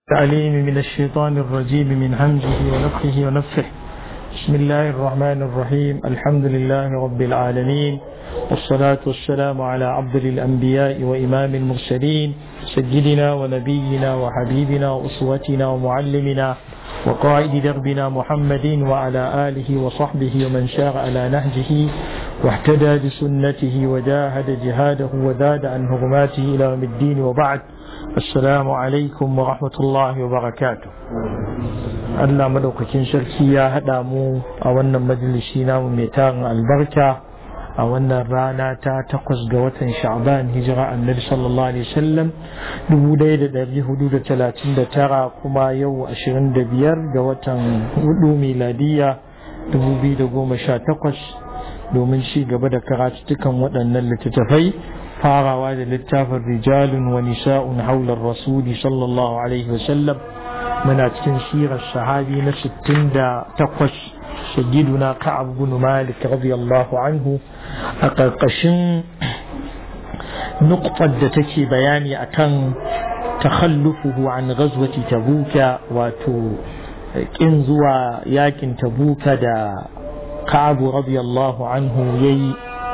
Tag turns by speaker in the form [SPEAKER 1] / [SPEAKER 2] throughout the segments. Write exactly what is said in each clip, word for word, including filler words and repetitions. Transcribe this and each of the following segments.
[SPEAKER 1] التعليم من الشيطان الرجيم من همزه ونفخه ونفخه. بسم الله الرحمن الرحيم. الحمد لله رب العالمين، والصلاة والسلام على عبد الأنبياء وإمام المرسلين سيدنا ونبينا وحبيبنا وأسوتنا ومعلمنا وقائد دربنا محمد وعلى آله وصحبه ومن شار على نهجه واهتدى بسنته وجاهد جهاده وزاد عن هرماته إلى يوم الدين، وبعد. السلام عليكم ورحمة الله وبركاته. Allah madaukakin sarki ya haɗa mu a wannan majalisi namu mai tarin albarka a wannan rana ta takwas ga watan Sha'ban, hijira annabi sallallahu alaihi wasallam dubu ɗaya da ɗari hudu da talatin da tara, kuma yau ashirin da biyar ga watan hudu miladiya dubu biyu da goma sha takwas, domin ci gaba da karatutukan waɗannan littattafai, farawa da littafin rijalun wa nisa'un haular rasuli sallallahu alaihi wasallam. muna cikin sirar sahabi na sittin da takwas, sayyiduna Ka'ab bin Malik radiyallahu anhu, a ƙarƙashin nuktar da take bayani akan takhallufuhu an ghazwati tabuka, wato kin zuwa yakin tabuka da Ka'ab radiyallahu anhu yayi.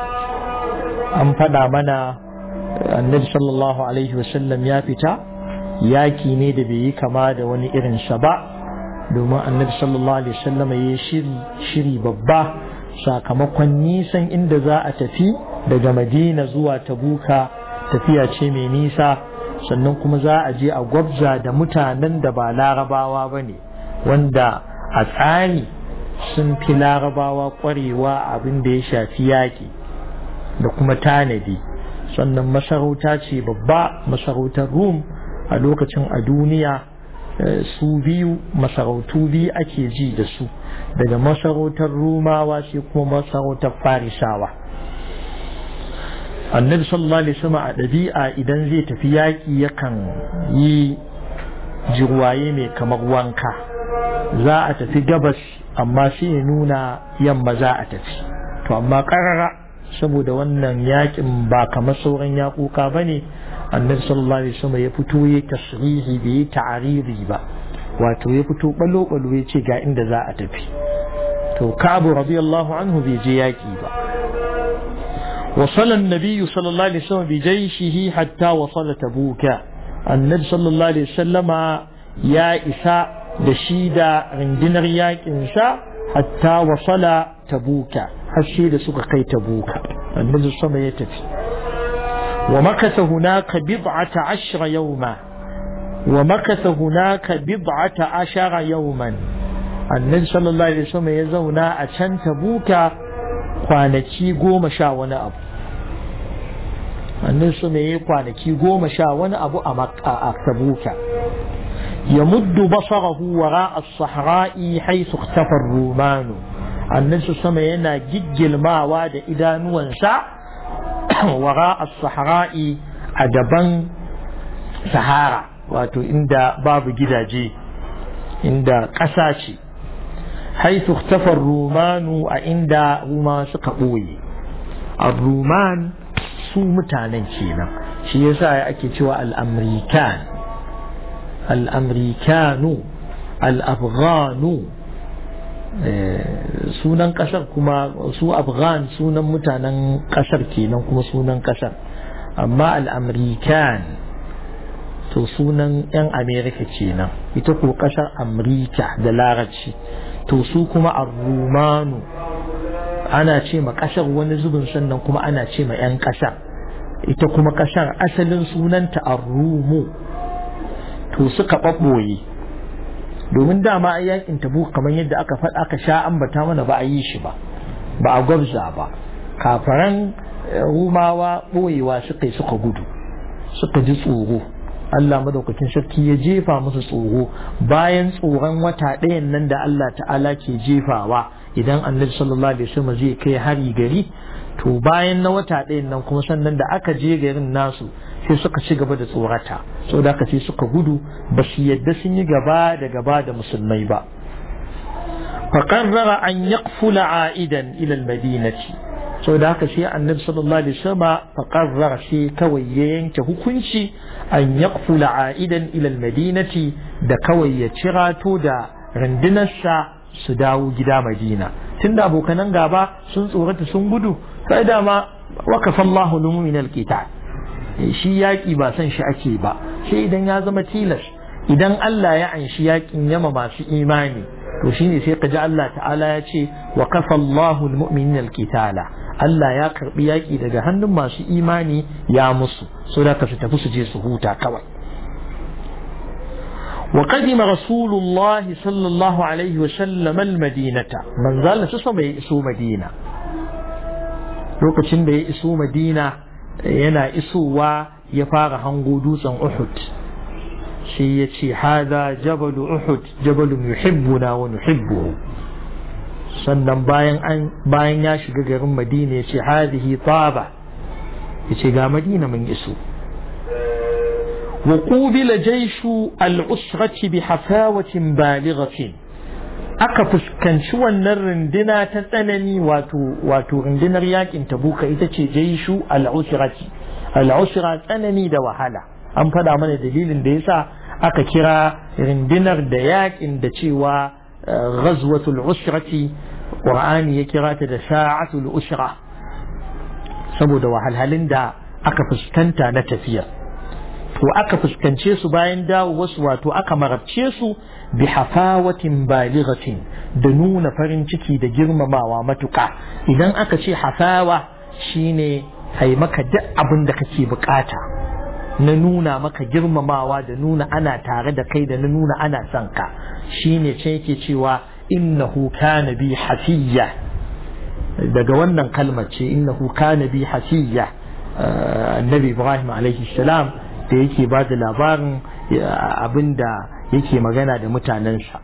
[SPEAKER 1] an faɗa mana annabi sallallahu alaihi wasallam ya fita yaki ne da bai yi kama da wani irin sa ba, domin annabi sallallahu alaihi wasallam ya shiri shiri babba sakamakon nisan inda za a tafi daga Madina zuwa Tabuka. Tafiya ce mai nisa, sannan kuma za a je a gwabza da mutanen da ba larabawa bane, wanda a tsari sun fi larabawa kwarewa abin da ya shafi yaki da kuma tanadi. sannan masarauta ce babba, masarautar Rum a lokacin a duniya su biyu, masarautu biyu ake ji da su, daga masarautar Rumawa sai kuma masarautar Farisawa. annabi sallallahu alaihi wasallam a ɗabi'a idan zai tafi yaƙi yakan yi jirwaye mai kamar wanka. za a tafi gabas amma sai ya nuna yamma za a tafi, to amma ƙarara saboda wannan yakin ba kamar sauran yakuka bane, annabi sallallahu alaihi wasallam ya fito ya tasrihi bai ta'ariri ba, wato ya fito ballo ballo ya ce ga inda za a tafi. to Ka'ab radiyallahu anhu bai je yaki ba. wasala an-nabiy sallallahu alaihi wasallam bi jayshihi hatta wasala tabuka. annabi sallallahu alaihi wasallam ya isa da shi da rundunar yakin sa hatta wasala tabuka, har sai da suka kai tabuka. annabi sama ya tafi wa makatha hunaka bid'ata ashara yawma wa makatha hunaka bid'ata ashara yawman. annabi sallallahu alaihi wasallam ya zauna a can tabuka kwanaki goma sha wani abu. annabi sama ya kwanaki goma sha wani abu a makka a tabuka. yamuddu basarahu wara as-sahra'i haythu ikhtafa ar-rumanu. annabi sama yana giggilmawa da idanuwansa wara as-sahra'i, a daban sahara, wato inda babu gidaje, inda ƙasa ce. haythu ikhtafa ar-rumanu, a inda Ruma suka ɓoye. ar-ruman su mutanen kenan, shi yasa ake cewa al-amrikan, al-amrikanu, al-afghanu. sunan kasar kuma su Afghan sunan mutanen kasar kenan, kuma sunan kasar. amma al-American to sunan yan America kenan, ita ko kasar America da larabci. to su kuma ar-Rumanu ana ce ma kasar wani zubin, sannan kuma ana ce ma yan kasar. ita kuma kasar asalin sunanta ar-Rumu. to suka ɓaɓɓoye, domin dama a yakin Tabuk kamar yadda aka faɗa aka sha ambata mana ba a yi shi ba, ba a gwabza ba. kafaran Rumawa ɓoyewa suka yi, suka gudu, suka ji tsoro. Allah madaukakin sarki ya jefa musu tsoro, bayan tsoron wata ɗayan nan da Allah ta'ala ke jefawa idan annabi sallallahu alaihi wasallam zai kai hari gari. to bayan na wata ɗayan nan kuma sannan da aka je garin nasu sai suka ci gaba da tsorata, so da aka sai suka gudu, ba su yadda sun yi gaba da gaba da musulmai ba. faqarrara an yaqfula a'idan ila al-madinati. so da haka sai annabi sallallahu alaihi wasallam faqarrara sai kawai ya yanke hukunci an yaqfula a'idan ila al-madinati, da kawai ya cirato da rundunarsa su dawo gida Madina tunda abokanan gaba sun tsorata sun gudu sai dama wakafa Allahu lil mu'min al-qital shi yaki ba san shi ake ba sai idan ya zama tilas idan Allah ya anshi yakin yama masu imani to shine sai kaji Allah ta'ala ya ce wakafa Allahu lil mu'min al-qitala Allah ya karbi yaki daga hannun masu imani ya musu so da ka su tafi su je su huta kawai وقدم رسول الله صلى الله عليه وسلم المدينة من ظل سوى يسو مدينة لوكاشين da ya iso Madina yana isowa ya fara hango dutsen Uhud shi yace hada jabal Uhud jabalun yuhibbuna wa nuhibbuhu sannan bayan an bayan ya shiga garin Madina yace hadihi Taba yace ga Madina mun iso وقوبل جيش العسرة بحفاوة بالغة aka fuskanci wannan runduna ta tsanani wato wato rundunar yakin Tabuka ita ce jaishu al-usrati al-usra tsanani da wahala an fada mana dalilin da yasa aka kira rundunar da yakin da cewa ghazwatul usrati Qur'ani ya kira ta da sa'atul usra saboda wahalhalin da aka fuskanta na tafiya to aka fuskance su bayan dawo wasu wato aka marabce su bi hafawatin balighatin da nuna farin ciki da girmamawa matuka idan aka ce hafawa shine ai maka duk abin da kake bukata na nuna maka girmamawa da nuna ana tare da kai da na nuna ana son ka shine ce yake cewa innahu kana bi hafiyya daga wannan kalmar ce innahu kana bi hafiyya annabi Ibrahim alaihi salam da yake ba da labarin abinda yake magana da mutanensa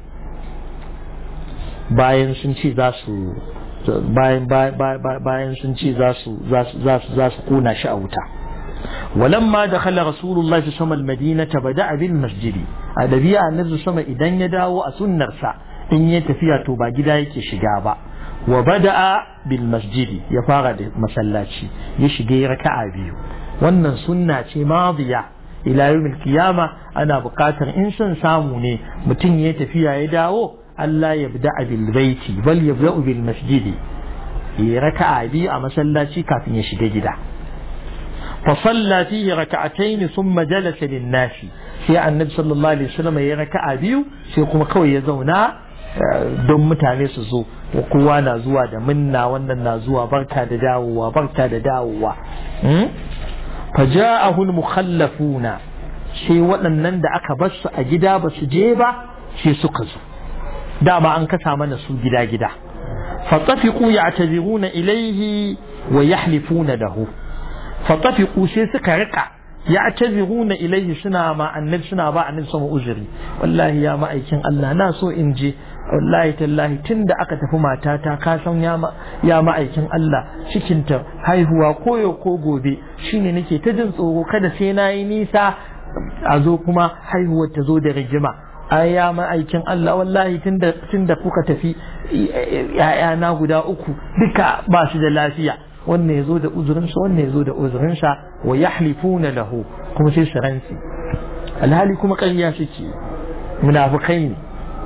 [SPEAKER 1] bayan sun ce za su bayan bayan sun ce za su za su kona shi a wuta walamma dakhala rasulullahi sallallahu alaihi wasallam almadinata bada'a bil masjidi a dabi'a annabi sama idan ya dawo a sunnarsa in ya tafiya to ba gida yake shiga ba wa bada'a bil masjidi ya fara da masallaci ya shige raka'a biyu wannan sunna ce madiya ila yawmil qiyama ana buƙatar in son samu ne mutum ya tafiya ya dawo Allah ya bada bil baiti bal yabda bil masjidi ya raka'a biyu a masallaci kafin ya shiga gida fa salla fihi raka'atayn thumma jalasa lin nasi sai annabi sallallahu alaihi wasallam ya raka'a biyu sai kuma kawai ya zauna don mutane su zo kowa na zuwa da minna wannan na zuwa barka da dawowa barka da dawowa faja'ahu al-mukhallafuna sai waɗannan da aka bar su a gida ba su je ba sai suka zo dama an kasa mana su gida gida fatafiqu ya'taziruna ilayhi wa yahlifuna lahu fatafiqu sai suka rika ya'taziruna ilayhi suna ma annabi suna ba annabi sama uzuri wallahi ya ma'aikin Allah na so in je wallahi tallahi tunda aka tafi matata ka san ya ya ma'aikin Allah cikinta haihuwa koyo ko gobe shine nake ta jin tsoro kada sai nayi nisa a zo kuma haihuwar ta zo da rigima ai ya ma'aikin Allah wallahi tunda tunda kuka tafi ya'yana guda uku duka ba su da lafiya wannan yazo da uzurinsa wannan yazo da uzurinsa wa yahlifuna lahu kuma sai su rantsi alhali kuma ƙarya suke munafikai ne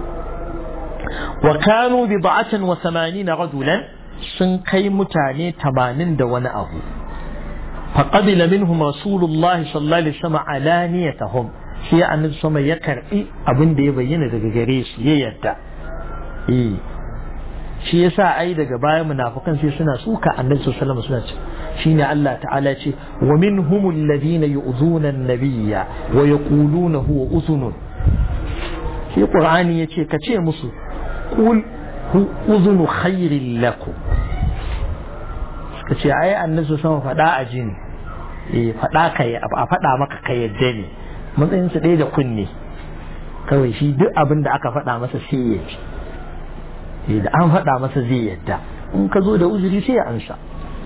[SPEAKER 1] wa kanu bid'atan wa thamanina rajulan sun kai mutane tamanin da wani abu faqabila minhum rasulullah sallallahu alaihi wasallam alaniyatahum shi annabi sama ya karbi abin da ya bayyana daga gare su ya yadda eh shi yasa ai daga baya munafikan sai suna suka annabi sallallahu alaihi wasallam suna ce shine Allah ta'ala ce wa minhumul ladina yu'zuna an-nabiyya wa yaquluna huwa uzunun shi qur'ani yace ka ce musu qul uzunu khairin lakum ka ce ai annabi sallallahu fada a jini eh fada kai a fada maka kai yadda ne matsayin su dai da kunne kawai shi duk abin da aka fada masa sai ya ji da an faɗa masa zai yadda in ka zo da uzuri sai ya ansa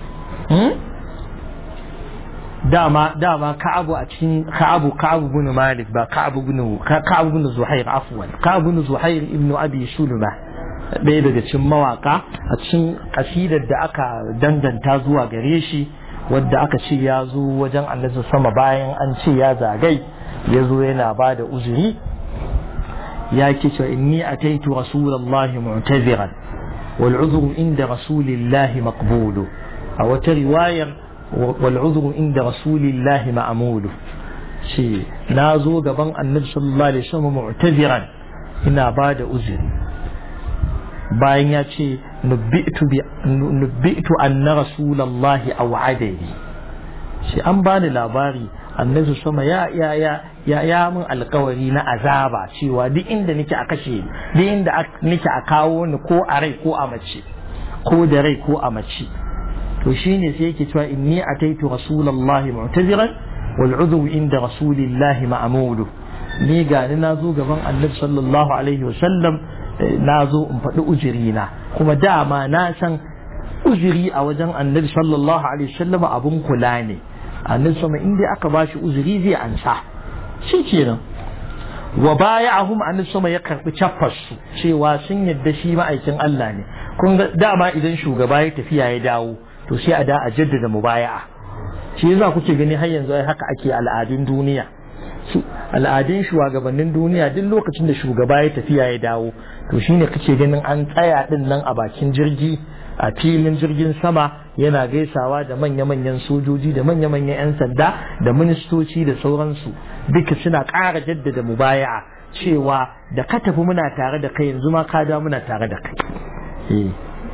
[SPEAKER 1] dama dama ka'abu a cikin ka'abu ka'abu bin malik ba ka'abu bin ka'abu bin zuhair afwan ka'abu bin zuhair ibn abi sulma ɗaya daga cikin mawaka a cikin kasidar da aka danganta zuwa gare shi wadda aka ce ya zo wajen annabi sama bayan an ce ya zagai ya zo yana ba da uzuri ya ce cewa inni ataitu rasulullahi mu'taziran wal udhru inda rasulillahi maqbulu a wata riwayar wal udhru inda rasulillahi ma'mulu ce na zo gaban annabi sallallahu alaihi wasallam mu'taziran ina bada uzuri bayan ya ce nubbi'tu anna rasulullahi aw'adani shi an bani labari annabi sama ya ya ya ya ya mun alkawari na azaba cewa duk inda nake a kashe duk inda nake a kawo ni ko a rai ko a mace ko da rai ko a mace to shine sai yake cewa inni ataitu rasulullahi mu'taziran wal udhu inda rasulillahi ma'mulu ni ga ni nazo gaban annabi sallallahu alaihi wasallam nazo in faɗi ujirina kuma dama na san uzuri a wajen annabi sallallahu alaihi wasallam abun kula ne annabi sama inda aka bashi uzuri zai ansa shikenan wa bay'ahum annabi sama ya karbi chaffar su cewa sun yadda shi ma'aikin Allah ne kun ga dama idan shugaba ya tafiya ya dawo to sai a da a jaddada mubaya'a shi yasa kuke gani har yanzu ai haka ake al'adun duniya al'adun shugabannin duniya duk lokacin da shugaba ya tafiya ya dawo to shine kake ganin an tsaya din nan a bakin jirgi a filin jirgin sama yana gaisawa da manya-manyan sojoji da manya-manyan 'yan sanda da ministoci da sauransu duka suna ƙara jaddada mubaya'a cewa da ka tafi muna tare da kai yanzu ma ka da muna tare da kai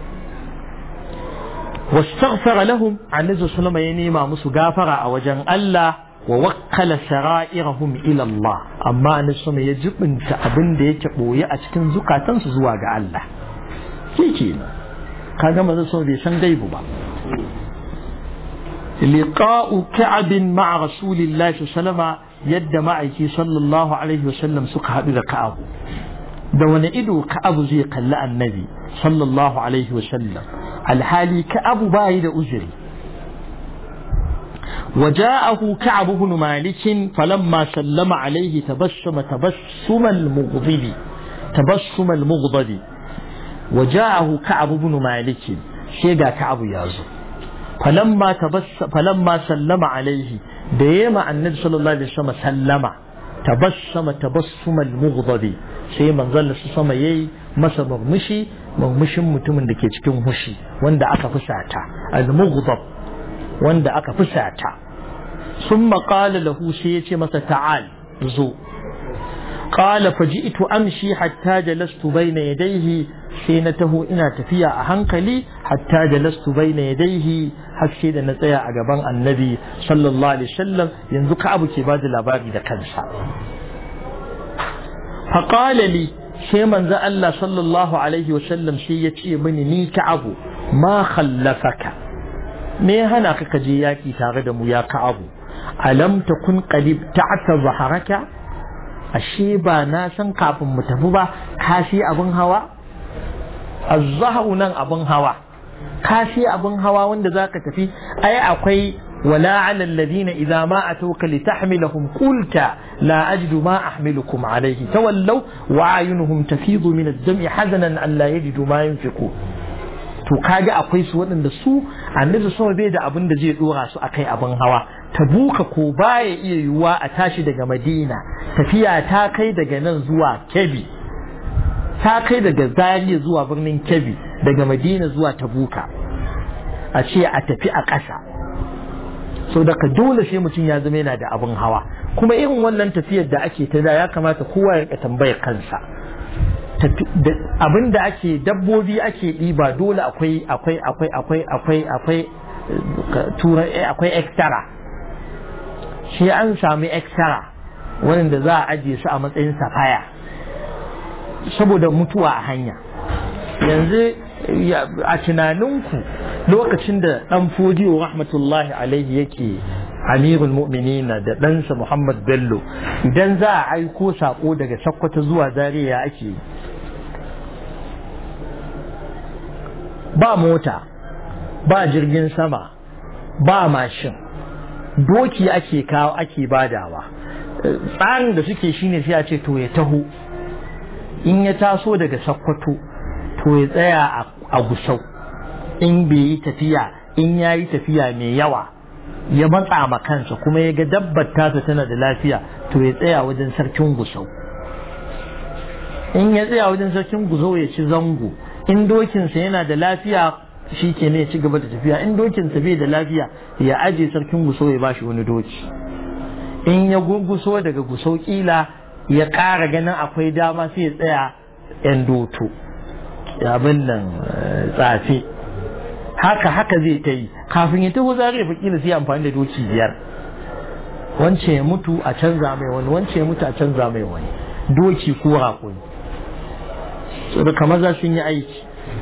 [SPEAKER 1] wastaghfara lahum annabi sallama ya nema musu gafara a wajen Allah wa wakkala sara'irahum ila Allah amma annabi sallama ya jibinta abin da yake boye a cikin zukatansu zuwa ga Allah shikenan kaga manzo so bai san gaibu ba liqa'u ka'ab ma'a rasulillahi sallallahu yadda ma'aiki sallallahu alaihi wasallam suka hadu da ka'ab da wani ido ka'ab zai kalli annabi sallallahu alaihi wasallam alhali ka'ab bai da uzuri وجاءه كعب بن مالك فلما سلم عليه تبسم تبسم المغضب تبسم المغضب وجاءه كعب بن مالك شيغا كعب يازو فلما تبس فلما سلم عليه ديما النبي صلى الله عليه وسلم سلم تبسم تبسم المغضب sai manzon su sama yayi masa murmushi murmushin mutumin da ke cikin hushi wanda aka fusata al-mughdab wanda aka fusata summa qala lahu sai yace masa ta'al zo qala faji'tu amshi hatta jalastu bayna yadayhi sai na taho ina tafiya a hankali hatta jalastu bayna yadayhi har sai da na tsaya a gaban annabi sallallahu alaihi wasallam yanzu ka abu ke bada labari da kansa fa qala li sai manzo Allah sallallahu alaihi wasallam sai ya ce mini ni ka abu ma khallafaka me hana ka kaje yaki tare da mu ya ka abu alam takun qalib ta'ta zaharaka ashe ba na san kafin mu tafi ba kashi abin hawa az-zahru nan abin hawa kashi abin hawa wanda zaka tafi ai akwai wala 'ala alladhina idha ma atuka litahmilahum qulta la ajidu ma ahmilukum alayhi tawallaw wa ayunuhum tafidu min ad-dam'i hazanan an la yajidu ma yunfiqu to kaga akwai su waɗanda su annabi sama bai da abin da zai dora su akai abin hawa tabuka ko baya iya yiwuwa a tashi daga madina tafiya ta kai daga nan zuwa Kebbi ta kai daga Zaria zuwa birnin Kebbi daga madina zuwa tabuka a ce a tafi a ƙasa so daga dole sai mutum ya zama yana da abin hawa kuma irin wannan tafiyar da ake ta da ya kamata kowa ya tambayar kansa abin da ake dabbobi ake ɗiba dole akwai akwai akwai akwai akwai akwai turai akwai extra shi an sami extra wanda za a ajiye su a matsayin safaya saboda mutuwa a hanya yanzu a tunaninku lokacin da dan fodiyo rahmatullahi alaihi yake amirul mu'minina da ɗansa Muhammad Bello idan za a aiko sako daga Sokoto zuwa Zaria ake ba mota ba jirgin sama ba mashin doki ake kawo ake badawa tsarin da suke shine sai a ce to ya taho in ya taso daga Sokoto to ya tsaya a Gusau in bai yi tafiya in ya yi tafiya mai yawa ya matsa ma kansa kuma ya ga dabbar tasa tana da lafiya to ya tsaya wajen sarkin Gusau in ya tsaya wajen sarkin gusau ya ci zango, in dokinsa yana da lafiya shi ke ne ya ci gaba da tafiya, in dokinsa bai da lafiya ya aje sarkin gusau ya bashi wani doki. In ya guguso daga gusau kila ya ƙara ganin akwai dama sai ya tsaya yan doto abin nan tsafe, haka haka zai ta yi kafin ya taho zare fakila sai amfani da doki biyar, wance ya mutu a canza mai wani, wance ya mutu a canza mai wani, doki ko raƙuni. So da kamar za su yi aiki.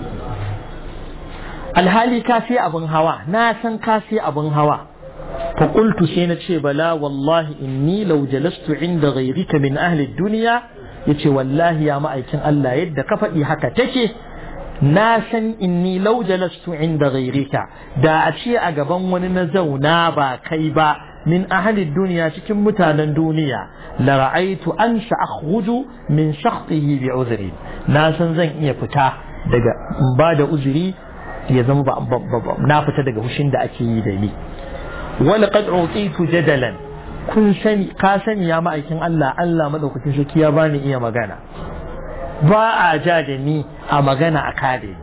[SPEAKER 1] Alhali ka sai abin hawa, na san ka sai abin hawa. fa qultu sai na ce bala wallahi inni law jalastu inda ghayrika min ahli dunya, yace wallahi ya ma'aikin Allah yadda ka faɗi haka take, na san inni law jalastu inda ghayrika, da a ce a gaban wani na zauna ba kai ba min ahli dunya cikin mutanen duniya, la ra'aytu an sa'khruju min shakhtihi bi uzri, na san zan iya fita daga ba da uzuri ya zama ba na fita daga hushin da ake yi da ni. wala qad utitu jadalan, kun sani ka sani ya ma'aikin Allah, Allah madaukakin sarki ya bani iya magana, ba a ja da ni a magana a kare.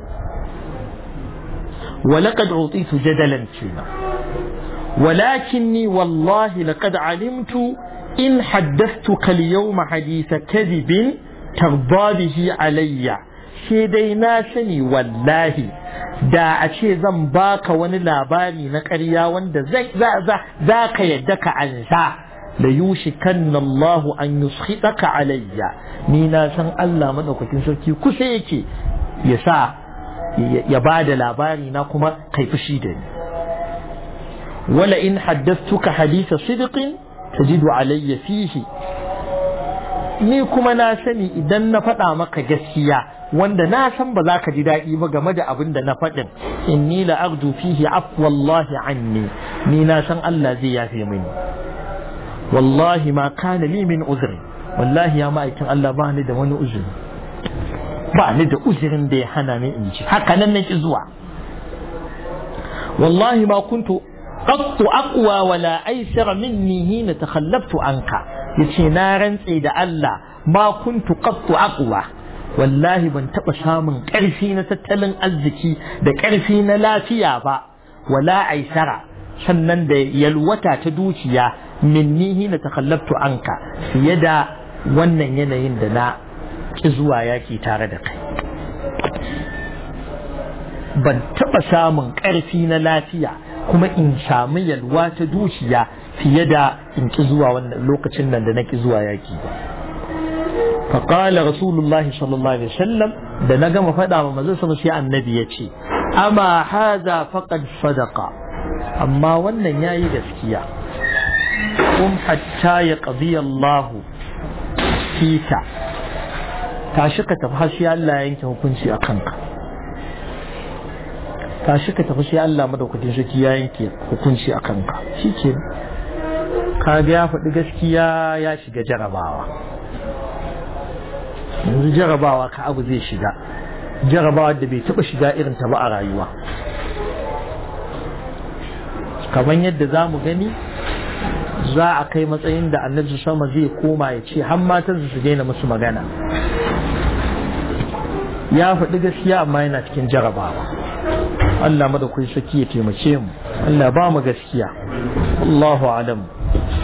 [SPEAKER 1] wala qad utitu jadalan kina walakinni wallahi laqad alimtu in haddathtuka al-yawma haditha kadhibin tarda bihi alayya, sai dai na sani wallahi da a ce zan baka wani labari na ƙarya wanda za ka yadda ka ansa, da yushi kan Allah an yushitaka alayya, ni na san Allah madaukakin sarki kusa yake ya sa ya ba da labari na kuma kai fushi da ni. wala in haddathtuka haditha sidqin tajidu alayya fihi, ni kuma na sani idan na faɗa maka gaskiya wanda na san ba za ka ji daɗi ba game da abin da na faɗin, inni la arju fihi afwallahi anni, ni na san Allah zai yafe mini. wallahi ma kana li min uzri, wallahi ya ma'aikin Allah ba ni da wani uzuri, ba ni da uzurin da ya hana ni in ji haka nan nake zuwa. wallahi ma kuntu qattu aqwa wala aysara minni hina takhallaftu anka, yace na rantse da Allah ma kuntu qattu aqwa, wallahi ban taba samun ƙarfi na tattalin arziki da ƙarfi na lafiya ba, wala aisara sannan da yalwata ta dukiya minni hina takhallaftu anka, fiye da wannan yanayin da na ki zuwa yaki tare da kai. ban taba samun ƙarfi na lafiya kuma in samu yalwa ta dukiya fiye da in ki zuwa wannan lokacin nan da na ki zuwa yaki ba. فقال رسول الله صلى الله عليه وسلم da na gama faɗa wa manzon sama sai annabi ya ce amma haza faqad sadaqa, amma wannan yayi gaskiya. kum hatta ya qadi Allah fika, tashi ka tafi sai Allah ya yanke hukunci a kanka, tashi ka tafi sai Allah madaukakin sarki ya yanke hukunci a kanka, shike kaga ya faɗi gaskiya ya shiga jarabawa. yanzu jarabawa ka abu zai shiga, jarabawa da bai taba shiga irin ta ba a rayuwa. kamar yadda za mu gani za a kai matsayin da annabi sama zai koma ya ce har matan su daina musu magana, ya faɗi gaskiya amma yana cikin jarabawa. Allah madaukakin sarki ya taimake mu, Allah ba mu gaskiya. Allahu a'lam.